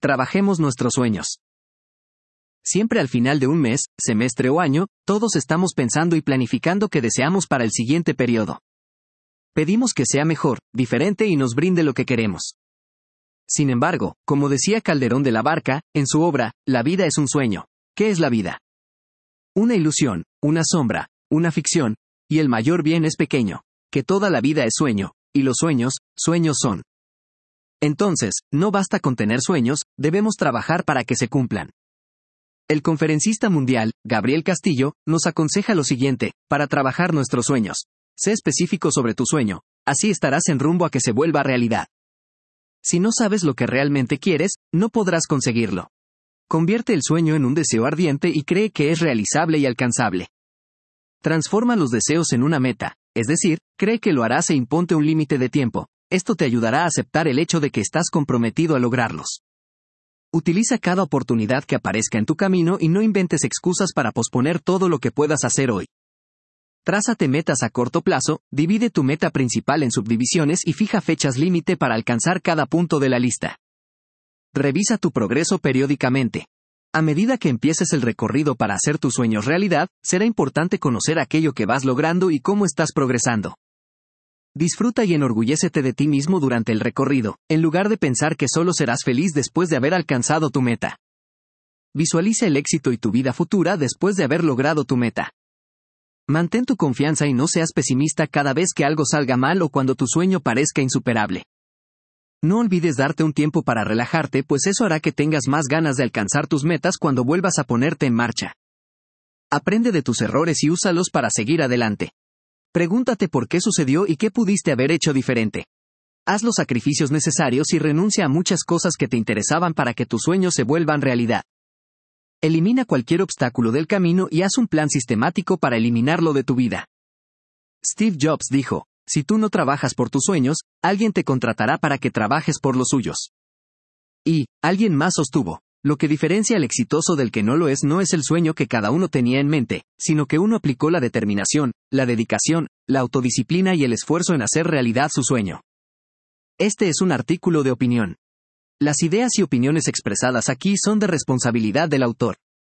trabajemos nuestros sueños. Siempre al final de un mes, semestre o año, todos estamos pensando y planificando qué deseamos para el siguiente periodo. Pedimos que sea mejor, diferente y nos brinde lo que queremos. Sin embargo, como decía Calderón de la Barca, en su obra, La vida es un sueño. ¿Qué es la vida? Una ilusión, una sombra, una ficción, y el mayor bien es pequeño, que toda la vida es sueño, y los sueños, sueños son. Entonces, no basta con tener sueños, debemos trabajar para que se cumplan. El conferencista mundial, Gabriel Castillo, nos aconseja lo siguiente: para trabajar nuestros sueños. Sé específico sobre tu sueño, así estarás en rumbo a que se vuelva realidad. Si no sabes lo que realmente quieres, no podrás conseguirlo. Convierte el sueño en un deseo ardiente y cree que es realizable y alcanzable. Transforma los deseos en una meta, es decir, cree que lo harás e imponte un límite de tiempo. Esto te ayudará a aceptar el hecho de que estás comprometido a lograrlos. Utiliza cada oportunidad que aparezca en tu camino y no inventes excusas para posponer todo lo que puedas hacer hoy. Trázate metas a corto plazo, divide tu meta principal en subdivisiones y fija fechas límite para alcanzar cada punto de la lista. Revisa tu progreso periódicamente. A medida que empieces el recorrido para hacer tus sueños realidad, será importante conocer aquello que vas logrando y cómo estás progresando. Disfruta y enorgullécete de ti mismo durante el recorrido, en lugar de pensar que solo serás feliz después de haber alcanzado tu meta. Visualiza el éxito y tu vida futura después de haber logrado tu meta. Mantén tu confianza y no seas pesimista cada vez que algo salga mal o cuando tu sueño parezca insuperable. No olvides darte un tiempo para relajarte, pues eso hará que tengas más ganas de alcanzar tus metas cuando vuelvas a ponerte en marcha. Aprende de tus errores y úsalos para seguir adelante. Pregúntate por qué sucedió y qué pudiste haber hecho diferente. Haz los sacrificios necesarios y renuncia a muchas cosas que te interesaban para que tus sueños se vuelvan realidad. Elimina cualquier obstáculo del camino y haz un plan sistemático para eliminarlo de tu vida. Steve Jobs dijo: si tú no trabajas por tus sueños, alguien te contratará para que trabajes por los suyos. Y, alguien más sostuvo: lo que diferencia al exitoso del que no lo es no es el sueño que cada uno tenía en mente, sino que uno aplicó la determinación, la dedicación, la autodisciplina y el esfuerzo en hacer realidad su sueño. Este es un artículo de opinión. Las ideas y opiniones expresadas aquí son de responsabilidad del autor.